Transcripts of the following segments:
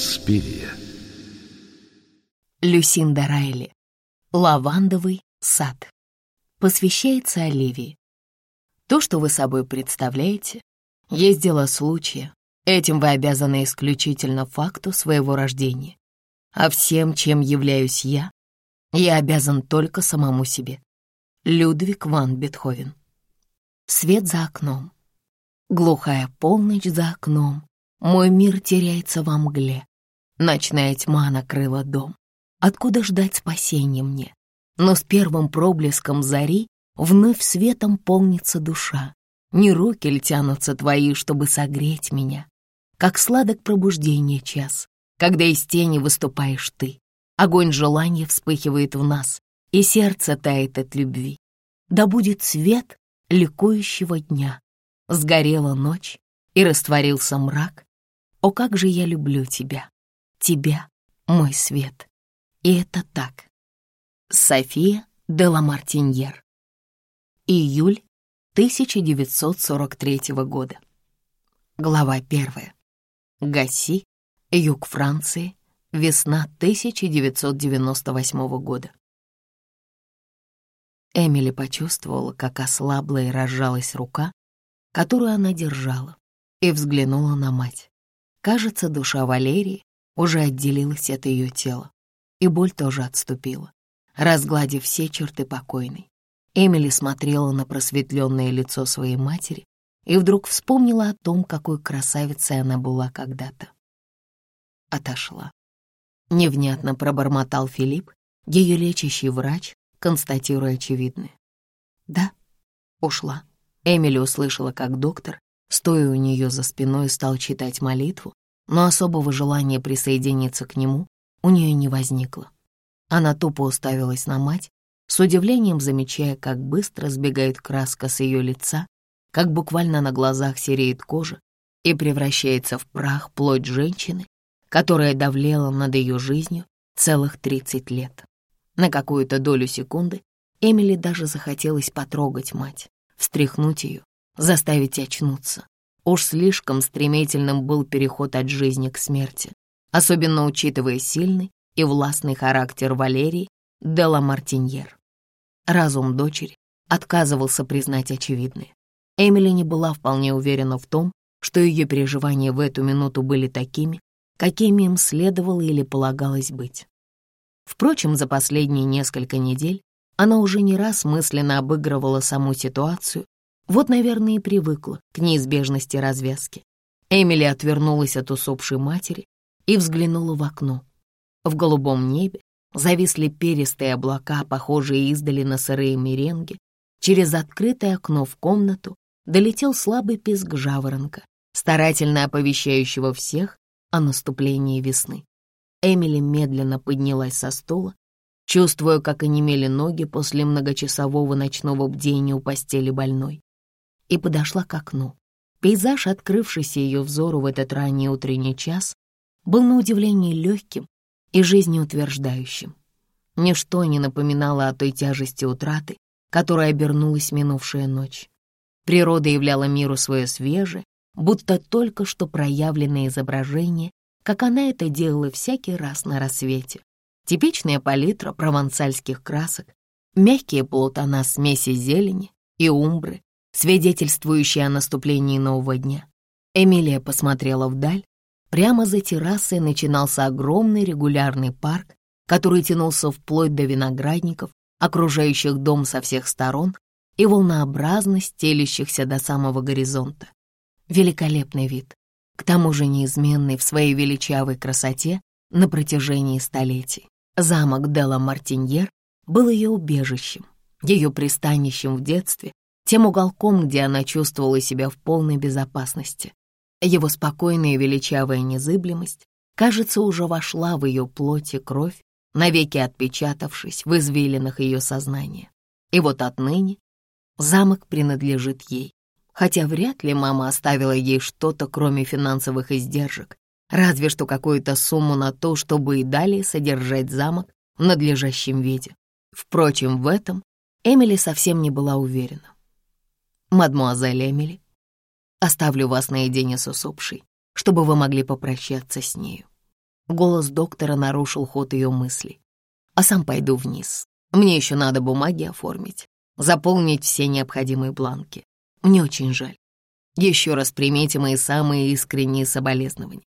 Инспирия. Люсинда Райли. Лавандовый сад. Посвящается Оливии. То, что вы собой представляете, есть дело случая. Этим вы обязаны исключительно факту своего рождения. А всем, чем являюсь я обязан только самому себе. Людвиг ван Бетховен. Свет за окном. Глухая полночь за окном. Мой мир теряется во мгле. Ночная тьма накрыла дом. Откуда ждать спасения мне? Но с первым проблеском зари вновь светом полнится душа. Не руки ли тянутся твои, чтобы согреть меня? Как сладок пробуждения час, когда из тени выступаешь ты. Огонь желания вспыхивает в нас, и сердце тает от любви. Да будет свет ликующего дня. Сгорела ночь, и растворился мрак. О, как же я люблю тебя, тебя, мой свет. И это так. София де ла Мартиньер. Июль 1943 года. Глава 1. Гаси, юг Франции, весна 1998 года. Эмили почувствовала, как ослабла и разжалась рука, которую она держала, и взглянула на мать. Кажется, душа Валерии уже отделилась от ее тела, и боль тоже отступила, разгладив все черты покойной. Эмили смотрела на просветленное лицо своей матери и вдруг вспомнила о том, какой красавицей она была когда-то. Отошла. Невнятно пробормотал Филипп, ее лечащий врач, констатируя очевидное. Да, ушла. Эмили услышала, как доктор, стоя у нее за спиной, стал читать молитву, но особого желания присоединиться к нему у нее не возникло. Она тупо уставилась на мать, с удивлением замечая, как быстро сбегает краска с ее лица, как буквально на глазах сереет кожа и превращается в прах плоть женщины, которая давлела над ее жизнью целых 30 лет. На какую-то долю секунды Эмили даже захотелось потрогать мать, встряхнуть ее, заставить очнуться. Уж слишком стремительным был переход от жизни к смерти, особенно учитывая сильный и властный характер Валерии де ла Мартиньер. Разум дочери отказывался признать очевидное. Эмили не была вполне уверена в том, что ее переживания в эту минуту были такими, какими им следовало или полагалось быть. Впрочем, за последние несколько недель она уже не раз мысленно обыгрывала саму ситуацию, вот, наверное, и привыкла к неизбежности развязки. Эмили отвернулась от усопшей матери и взглянула в окно. В голубом небе зависли перистые облака, похожие издали на сырые меренги. Через открытое окно в комнату долетел слабый писк жаворонка, старательно оповещающего всех о наступлении весны. Эмили медленно поднялась со стула, чувствуя, как онемели ноги после многочасового ночного бдения у постели больной, и подошла к окну. Пейзаж, открывшийся ее взору в этот ранний утренний час, был на удивление легким и жизнеутверждающим. Ничто не напоминало о той тяжести утраты, которой обернулась минувшая ночь. Природа являла миру свое свежее, будто только что проявленное изображение, как она это делала всякий раз на рассвете. Типичная палитра провансальских красок, мягкие полутона смеси зелени и умбры, свидетельствующие о наступлении нового дня. Эмилия посмотрела вдаль. Прямо за террасой начинался огромный регулярный парк, который тянулся вплоть до виноградников, окружающих дом со всех сторон, и волнообразно стелящихся до самого горизонта. Великолепный вид, к тому же неизменный в своей величавой красоте на протяжении столетий. Замок де ла Мартиньер был ее убежищем, ее пристанищем в детстве, тем уголком, где она чувствовала себя в полной безопасности. Его спокойная и величавая незыблемость, кажется, уже вошла в ее плоть и кровь, навеки отпечатавшись в извилинах ее сознания. И вот отныне замок принадлежит ей, хотя вряд ли мама оставила ей что-то, кроме финансовых издержек, разве что какую-то сумму на то, чтобы и далее содержать замок в надлежащем виде. Впрочем, в этом Эмили совсем не была уверена. «Мадмуазель Эмили, оставлю вас наедине с усопшей, чтобы вы могли попрощаться с нею». Голос доктора нарушил ход ее мыслей. «А сам пойду вниз. Мне еще надо бумаги оформить, заполнить все необходимые бланки. Мне очень жаль. Еще раз примите мои самые искренние соболезнования».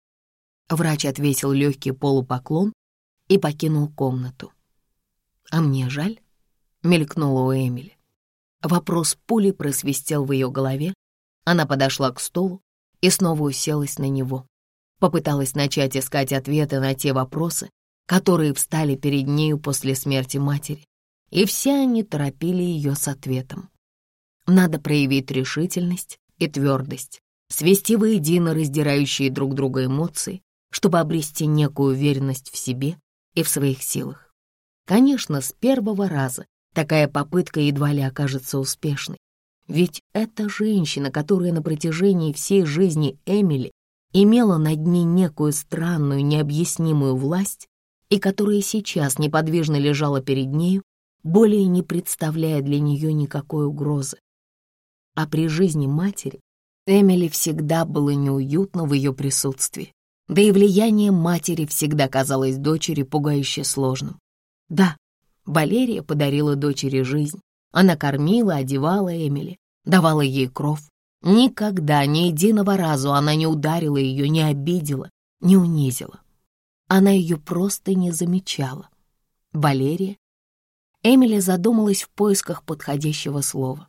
Врач отвесил легкий полупоклон и покинул комнату. «А мне жаль?» — мелькнула у Эмили. Вопрос пулей просвистел в ее голове. Она подошла к столу и снова уселась на него. Попыталась начать искать ответы на те вопросы, которые встали перед нею после смерти матери, и все они торопили ее с ответом. Надо проявить решительность и твердость, свести воедино раздирающие друг друга эмоции, чтобы обрести некую уверенность в себе и в своих силах. Конечно, с первого раза такая попытка едва ли окажется успешной, ведь эта женщина, которая на протяжении всей жизни Эмили имела над ней некую странную, необъяснимую власть и которая сейчас неподвижно лежала перед нею, более не представляя для нее никакой угрозы. А при жизни матери Эмили всегда было неуютно в ее присутствии, да и влияние матери всегда казалось дочери пугающе сложным. Да, Валерия подарила дочери жизнь. Она кормила, одевала Эмили, давала ей кров. Никогда, ни единого разу она не ударила ее, не обидела, не унизила. Она ее просто не замечала. Валерия. Эмили задумалась в поисках подходящего слова.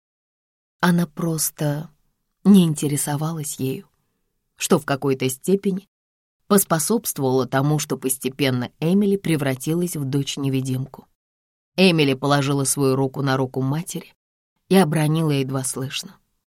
Она просто не интересовалась ею, что в какой-то степени поспособствовало тому, что постепенно Эмили превратилась в дочь-невидимку. Эмили положила свою руку на руку матери и обронила едва слышно: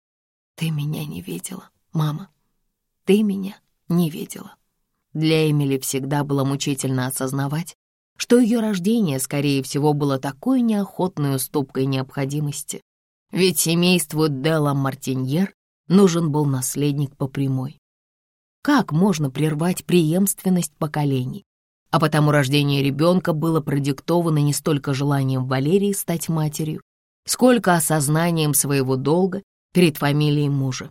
«Ты меня не видела, мама. Ты меня не видела». Для Эмили всегда было мучительно осознавать, что ее рождение, скорее всего, было такой неохотной уступкой необходимости, ведь семейству де ла Мартиньер нужен был наследник по прямой. Как можно прервать преемственность поколений? А потому рождение ребенка было продиктовано не столько желанием Валерии стать матерью, сколько осознанием своего долга перед фамилией мужа.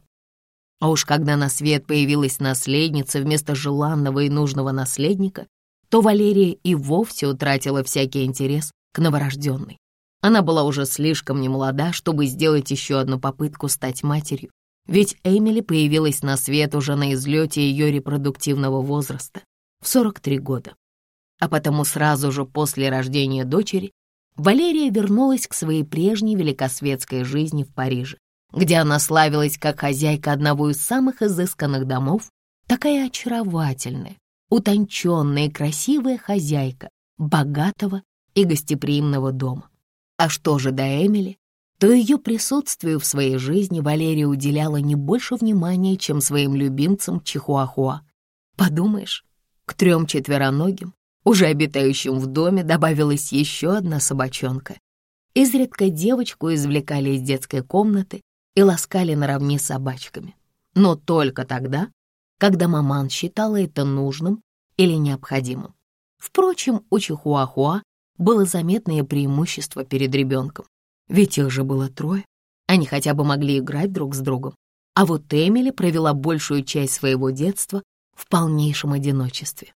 А уж когда на свет появилась наследница вместо желанного и нужного наследника, то Валерия и вовсе утратила всякий интерес к новорожденной. Она была уже слишком немолода, чтобы сделать еще одну попытку стать матерью, ведь Эмили появилась на свет уже на излете ее репродуктивного возраста, в 43 года. А потому сразу же после рождения дочери Валерия вернулась к своей прежней великосветской жизни в Париже, где она славилась как хозяйка одного из самых изысканных домов, такая очаровательная, утонченная и красивая хозяйка богатого и гостеприимного дома. А что же до Эмили, то ее присутствию в своей жизни Валерия уделяла не больше внимания, чем своим любимцам Чихуахуа. Подумаешь, к 3 четвероногим, уже обитающим в доме, добавилась еще одна собачонка. Изредка девочку извлекали из детской комнаты и ласкали наравне с собачками, но только тогда, когда маман считала это нужным или необходимым. Впрочем, у Чихуахуа было заметное преимущество перед ребенком, ведь их же было 3, они хотя бы могли играть друг с другом, а вот Эмили провела большую часть своего детства в полнейшем одиночестве.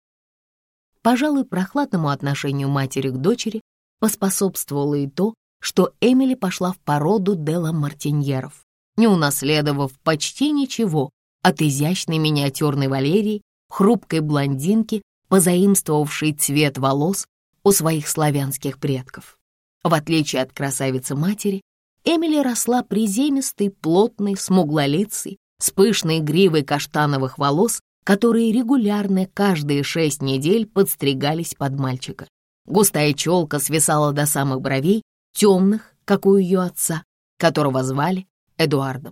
Пожалуй, прохладному отношению матери к дочери поспособствовало и то, что Эмили пошла в породу де ла Мартиньеров, не унаследовав почти ничего от изящной миниатюрной Валерии, хрупкой блондинки, позаимствовавшей цвет волос у своих славянских предков. В отличие от красавицы-матери, Эмили росла приземистой, плотной, смуглолицей, с пышной гривой каштановых волос, которые регулярно каждые 6 недель подстригались под мальчика. Густая челка свисала до самых бровей, темных, как у ее отца, которого звали Эдуардом.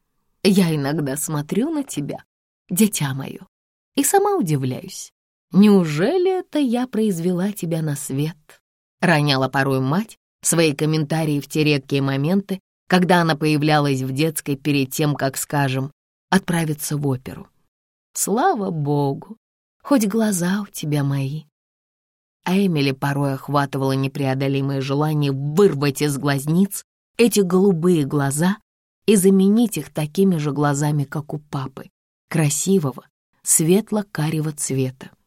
«Я иногда смотрю на тебя, дитя мое, и сама удивляюсь. Неужели это я произвела тебя на свет?» Роняла порой мать свои комментарии в те редкие моменты, когда она появлялась в детской перед тем, как, скажем, отправиться в оперу. «Слава Богу, хоть глаза у тебя мои». А Эмили порой охватывало непреодолимое желание вырвать из глазниц эти голубые глаза и заменить их такими же глазами, как у папы, красивого, светло-карего цвета.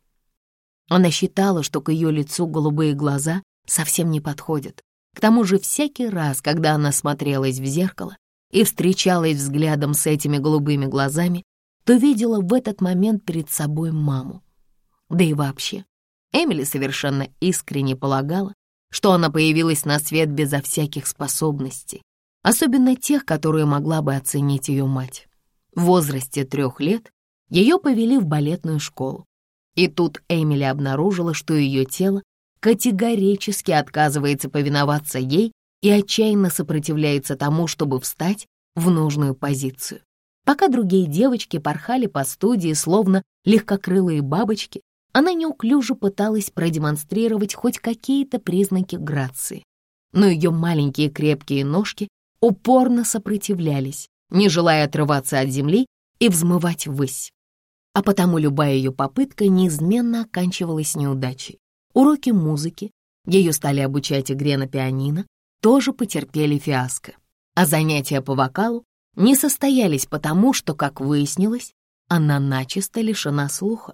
Она считала, что к ее лицу голубые глаза совсем не подходят. К тому же всякий раз, когда она смотрелась в зеркало и встречалась взглядом с этими голубыми глазами, то видела в этот момент перед собой маму. Да и вообще, Эмили совершенно искренне полагала, что она появилась на свет безо всяких способностей, особенно тех, которые могла бы оценить ее мать. В возрасте 3 лет ее повели в балетную школу. И тут Эмили обнаружила, что ее тело категорически отказывается повиноваться ей и отчаянно сопротивляется тому, чтобы встать в нужную позицию. Пока другие девочки порхали по студии, словно легкокрылые бабочки, она неуклюже пыталась продемонстрировать хоть какие-то признаки грации. Но ее маленькие крепкие ножки упорно сопротивлялись, не желая отрываться от земли и взмывать ввысь. А потому любая ее попытка неизменно оканчивалась неудачей. Уроки музыки, ее стали обучать игре на пианино, тоже потерпели фиаско. А занятия по вокалу не состоялись потому, что, как выяснилось, она начисто лишена слуха.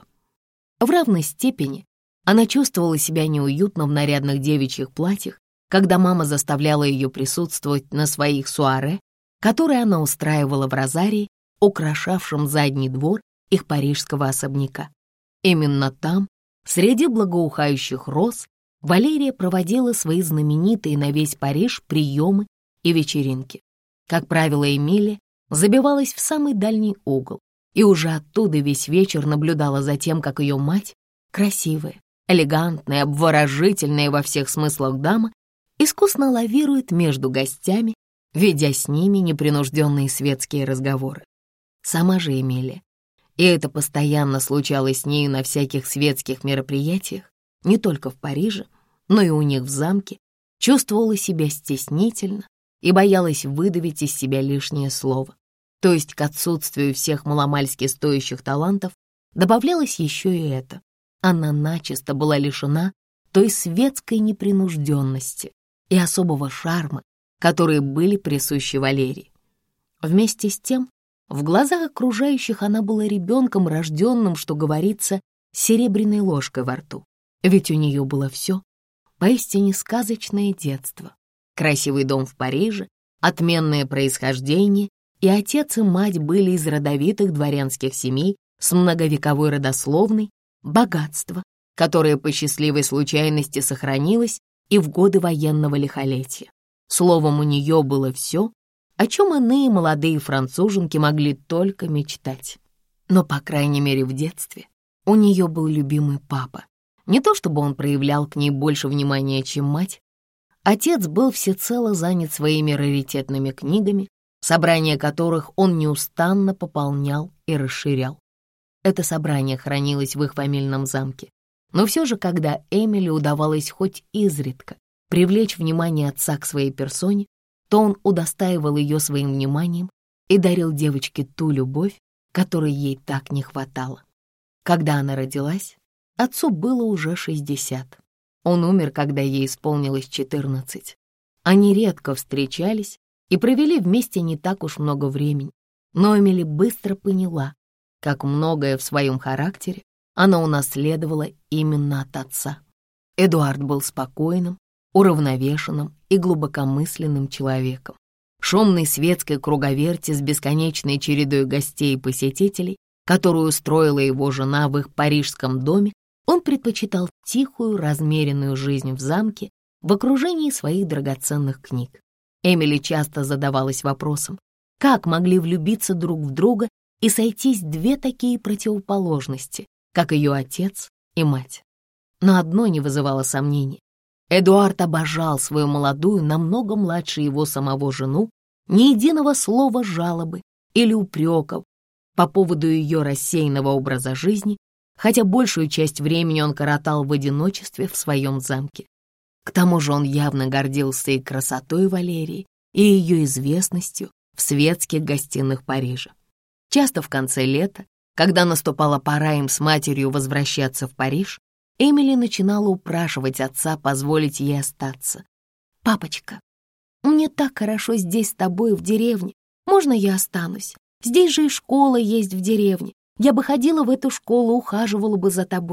В равной степени она чувствовала себя неуютно в нарядных девичьих платьях, когда мама заставляла ее присутствовать на своих суаре, которые она устраивала в розарии, украшавшем задний двор их парижского особняка. Именно там, среди благоухающих роз, Валерия проводила свои знаменитые на весь Париж приемы и вечеринки. Как правило, Эмилия забивалась в самый дальний угол и уже оттуда весь вечер наблюдала за тем, как ее мать, красивая, элегантная, обворожительная во всех смыслах дама, искусно лавирует между гостями, ведя с ними непринужденные светские разговоры. Сама же Эмилия, и это постоянно случалось с нею на всяких светских мероприятиях, не только в Париже, но и у них в замке, чувствовала себя стеснительно и боялась выдавить из себя лишнее слово. То есть к отсутствию всех маломальски стоящих талантов добавлялось еще и это. Она начисто была лишена той светской непринужденности и особого шарма, которые были присущи Валерии. Вместе с тем, в глазах окружающих она была ребенком, рожденным, что говорится, серебряной ложкой во рту. Ведь у нее было все, поистине сказочное детство. Красивый дом в Париже, отменное происхождение, и отец и мать были из родовитых дворянских семей с многовековой родословной, богатство, которое по счастливой случайности сохранилось и в годы военного лихолетия. Словом, у нее было все, о чем иные молодые француженки могли только мечтать. Но, по крайней мере, в детстве у нее был любимый папа. Не то чтобы он проявлял к ней больше внимания, чем мать. Отец был всецело занят своими раритетными книгами, собрания которых он неустанно пополнял и расширял. Это собрание хранилось в их фамильном замке. Но все же, когда Эмили удавалось хоть изредка привлечь внимание отца к своей персоне, то он удостаивал ее своим вниманием и дарил девочке ту любовь, которой ей так не хватало. Когда она родилась, отцу было уже 60. Он умер, когда ей исполнилось 14. Они редко встречались и провели вместе не так уж много времени, но Эмили быстро поняла, как многое в своем характере она унаследовала именно от отца. Эдуард был спокойным, уравновешенным и глубокомысленным человеком. Шумной светской круговерти с бесконечной чередой гостей и посетителей, которую устроила его жена в их парижском доме, он предпочитал тихую, размеренную жизнь в замке в окружении своих драгоценных книг. Эмили часто задавалась вопросом, как могли влюбиться друг в друга и сойтись две такие противоположности, как ее отец и мать. Но одно не вызывало сомнений. Эдуард обожал свою молодую, намного младше его самого жену, ни единого слова жалобы или упреков по поводу ее рассеянного образа жизни, хотя большую часть времени он коротал в одиночестве в своем замке. К тому же он явно гордился и красотой Валерии, и ее известностью в светских гостиных Парижа. Часто в конце лета, когда наступала пора им с матерью возвращаться в Париж, Эмили начинала упрашивать отца позволить ей остаться. «Папочка, мне так хорошо здесь с тобой в деревне. Можно я останусь? Здесь же и школа есть в деревне. Я бы ходила в эту школу, ухаживала бы за тобой.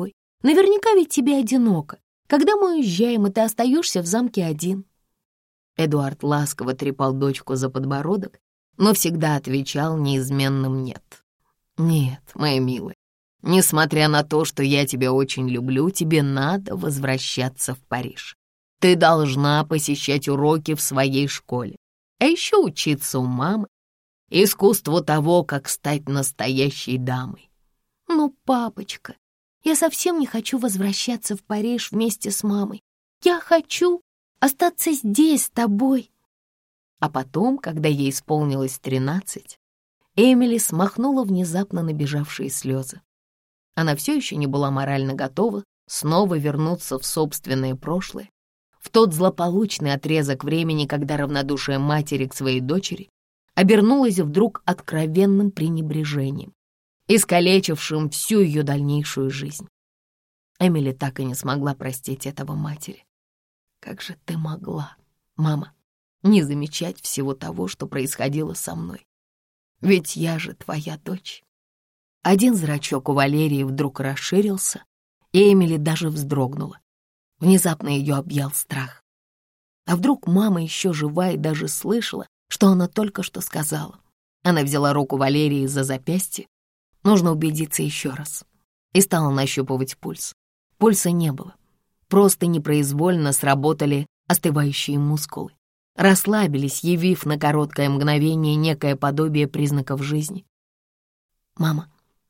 Наверняка ведь тебе одиноко, когда мы уезжаем, и ты остаешься в замке один». Эдуард ласково трепал дочку за подбородок, но всегда отвечал неизменным «нет». «Нет, моя милая, несмотря на то, что я тебя очень люблю, тебе надо возвращаться в Париж. Ты должна посещать уроки в своей школе, а еще учиться у мамы искусству того, как стать настоящей дамой». «Ну, папочка, я совсем не хочу возвращаться в Париж вместе с мамой. Я хочу остаться здесь с тобой». А потом, когда ей исполнилось 13, Эмили смахнула внезапно набежавшие слезы. Она все еще не была морально готова снова вернуться в собственное прошлое, в тот злополучный отрезок времени, когда равнодушие матери к своей дочери обернулось вдруг откровенным пренебрежением, искалечившим всю ее дальнейшую жизнь. Эмили так и не смогла простить этого матери. «Как же ты могла, мама, не замечать всего того, что происходило со мной? Ведь я же твоя дочь». Один зрачок у Валерии вдруг расширился, и Эмили даже вздрогнула. Внезапно ее объял страх. А вдруг мама еще жива и даже слышала, что она только что сказала? Она взяла руку Валерии за запястье. Нужно убедиться еще раз. И стала нащупывать пульс. Пульса не было. Просто непроизвольно сработали остывающие мускулы. Расслабились, явив на короткое мгновение некое подобие признаков жизни. «Мама,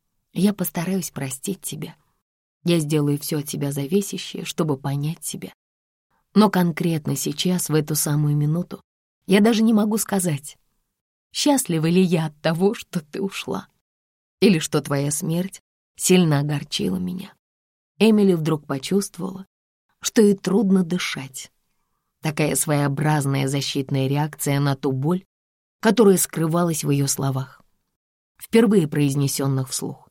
я постараюсь простить тебя. Я сделаю все от тебя зависящее, чтобы понять тебя. Но конкретно сейчас, в эту самую минуту, я даже не могу сказать, счастлива ли я от того, что ты ушла, или что твоя смерть сильно огорчила меня». Эмили вдруг почувствовала, что ей трудно дышать. Такая своеобразная защитная реакция на ту боль, которая скрывалась в ее словах, впервые произнесенных вслух.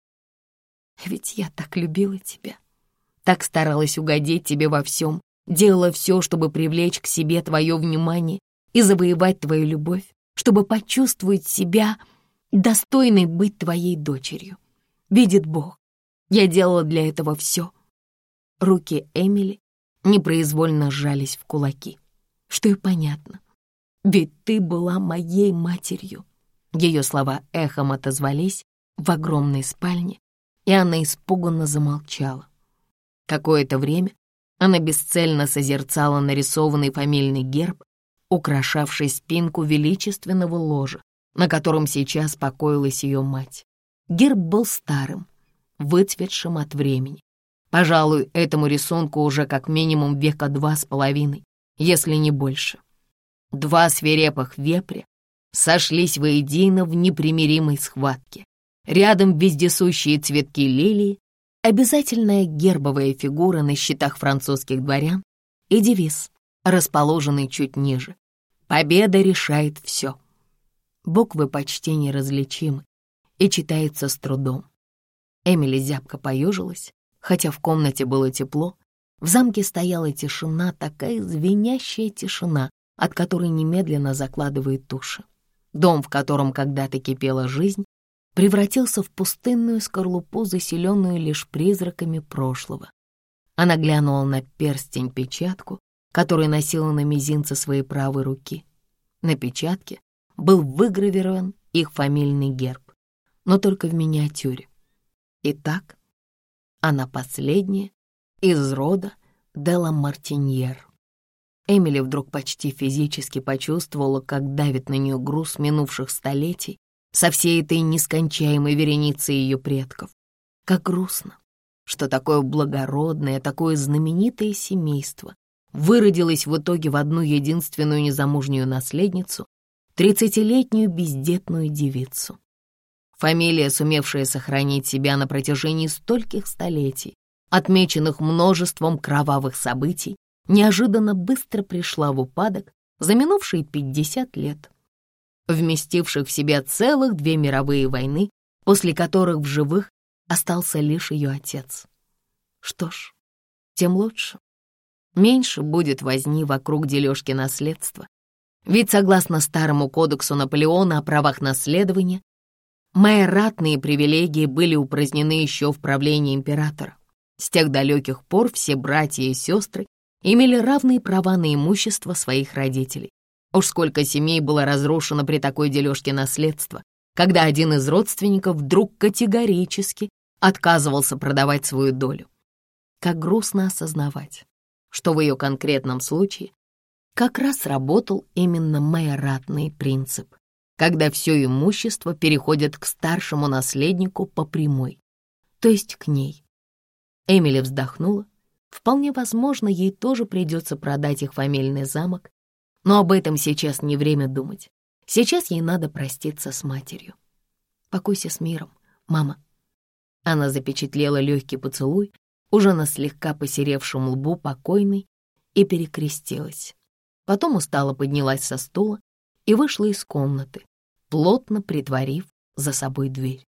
«Ведь я так любила тебя, так старалась угодить тебе во всем, делала все, чтобы привлечь к себе твое внимание и завоевать твою любовь, чтобы почувствовать себя достойной быть твоей дочерью. Видит Бог, я делала для этого все». Руки Эмили непроизвольно сжались в кулаки, что и понятно. Ведь ты была моей матерью. Ее слова эхом отозвались в огромной спальне, и она испуганно замолчала. Какое-то время она бесцельно созерцала нарисованный фамильный герб, украшавший спинку величественного ложа, на котором сейчас покоилась ее мать. Герб был старым, выцветшим от времени. Пожалуй, этому рисунку уже как минимум века 2,5, если не больше. Два свирепых вепря сошлись воедино в непримиримой схватке. Рядом вездесущие цветки лилии, обязательная гербовая фигура на щитах французских дворян и девиз, расположенный чуть ниже. «Победа решает все». Буквы почти неразличимы и читается с трудом. Эмили зябко поежилась, хотя в комнате было тепло. В замке стояла тишина, такая звенящая тишина, от которой немедленно закладывает уши. Дом, в котором когда-то кипела жизнь, превратился в пустынную скорлупу, заселенную лишь призраками прошлого. Она глянула на перстень-печатку, который носила на мизинце своей правой руки. На печатке был выгравирован их фамильный герб, но только в миниатюре. Итак, она последняя из рода де ла Мартиньер. Эмили вдруг почти физически почувствовала, как давит на нее груз минувших столетий со всей этой нескончаемой вереницей ее предков. Как грустно, что такое благородное, такое знаменитое семейство выродилось в итоге в одну единственную незамужнюю наследницу, 30-летнюю бездетную девицу. Фамилия, сумевшая сохранить себя на протяжении стольких столетий, отмеченных множеством кровавых событий, неожиданно быстро пришла в упадок за минувшие 50 лет, вместивших в себя целых 2 мировые войны, после которых в живых остался лишь ее отец. Что ж, тем лучше. Меньше будет возни вокруг дележки наследства. Ведь согласно старому кодексу Наполеона о правах наследования, майоратные привилегии были упразднены еще в правлении императора. С тех далеких пор все братья и сестры имели равные права на имущество своих родителей. Уж сколько семей было разрушено при такой дележке наследства, когда один из родственников вдруг категорически отказывался продавать свою долю. Как грустно осознавать, что в ее конкретном случае как раз работал именно майоратный принцип, когда все имущество переходит к старшему наследнику по прямой, то есть к ней. Эмили вздохнула. Вполне возможно, ей тоже придется продать их фамильный замок, но об этом сейчас не время думать. Сейчас ей надо проститься с матерью. Покойся с миром, мама. Она запечатлела легкий поцелуй уже на слегка посеревшем лбу покойной и перекрестилась. Потом устало поднялась со стула и вышла из комнаты, плотно притворив за собой дверь.